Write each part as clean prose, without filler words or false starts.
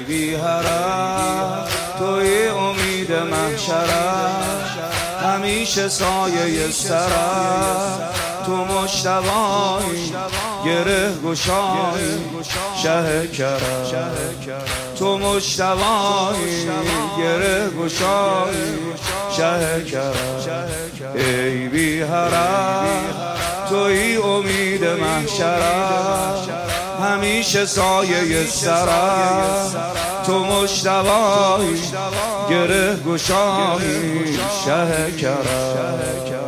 بی حرف توی امید محشرم، همیشه سایه سرم تو مجتبی گره گشایی شه کرم، تو مجتبی گره گشایی شه کرم. ای بی حرف توی امید محشرم، همیشه سایه سرم تو مجتبی گره گشایی شه کرم.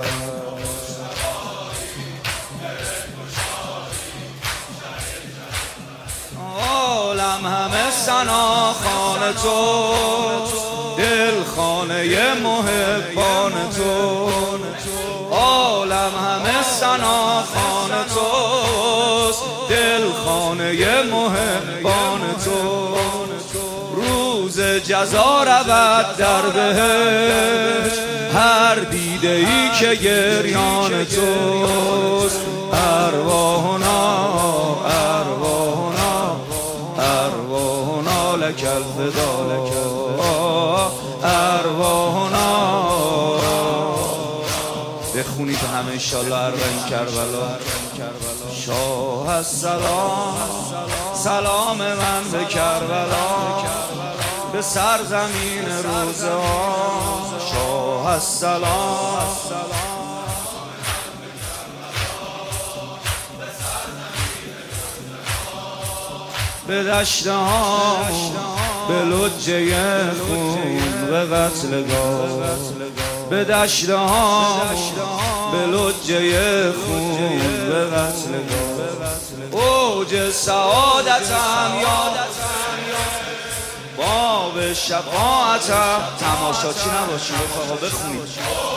عالم همه ثنا خانه تو، دل خانه محبان تو. عالم همه ثنا خانه توست، دل خانه محبان تو. روز جزا رود در بهشت هر دیده ای که گریان توست. ارواحنا لک الفدا، ارواحنا. بخونید همه انشالله ارواح کربلا. شاه السلام، سلام من به کربلا، به سرزمین روزگار. شاه السلام، به دشت‌ها به لجه خون به قتلگاه، به دشت‌ها به لجه خون به قتلگاه. اوج سعادتم یا باب شفاعتم. تماشاچی نباشید آقا، بخونید.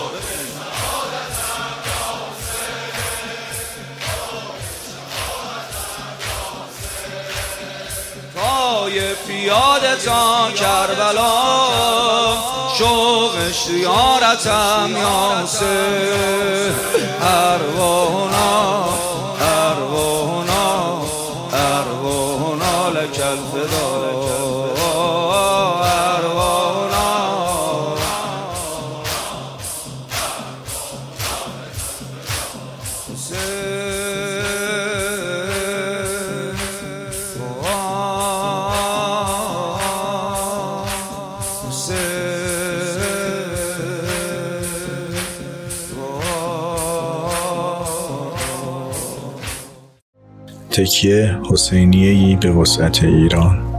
پای پیاده تا کربلا، شوق زیارتم یاسر. ارواحنا لک الفدا، تکیه حسینیه‌ای به وسعت ایران.